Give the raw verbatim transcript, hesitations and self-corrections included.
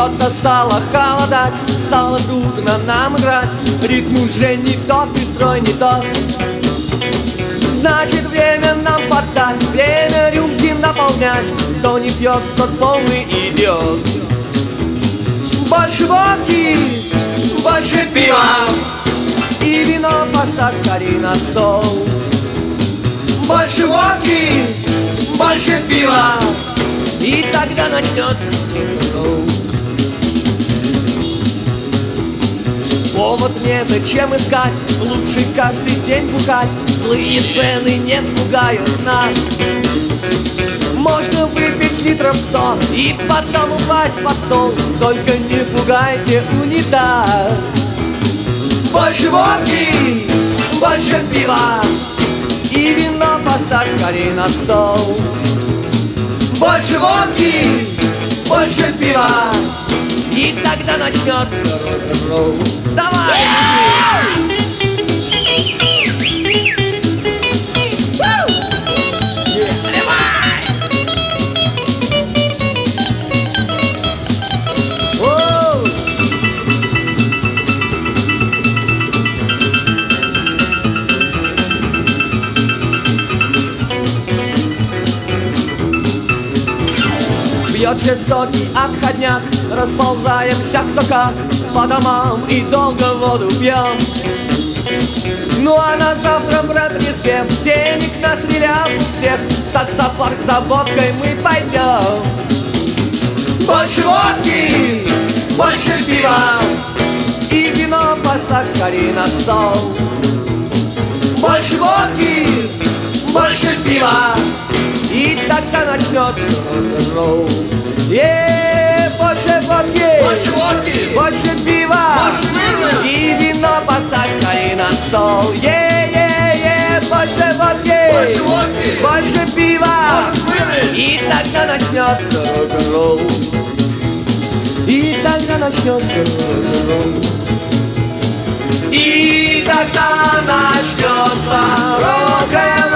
Что-то стало холодать, стало трудно нам играть. Ритм уже не тот, и строй не тот. Значит, время нам поддать, время рюмки наполнять. Кто не пьет, тот полный идиот. Больше водки, больше пива, и вино поставь скорей на стол. Больше водки, больше пива, и тогда начнется рок-н-ролл. Повод незачем искать, лучше каждый день бухать. Злые цены не пугают нас. Можно выпить литров сто и потом упасть под стол. Только не пугайте унитаз. Больше водки, больше пива, и вино поставь скорей на стол. Больше водки, больше пива, и тогда начнется рок-н-ролл. Давай! Бьет жестокий отходняк, расползаемся кто как по домам и долго воду пьем. Ну а на завтра, брат, не спев, денег настреляв у всех, в таксопарк за водкой мы пойдем. Больше водки, больше пива, и вино поставь скорей на стол. Больше водки, больше пива, и тогда начнется рок-н-ролл. Е, больше водки, больше водки, больше пива, больше вина, и вино поставь скорей на стол. Е, е, е, больше водки, больше водки, больше пива, больше вина, и тогда начнется рок-н-ролл. И тогда начнется рок-н-ролл. И тогда начнется рок-н-ролл.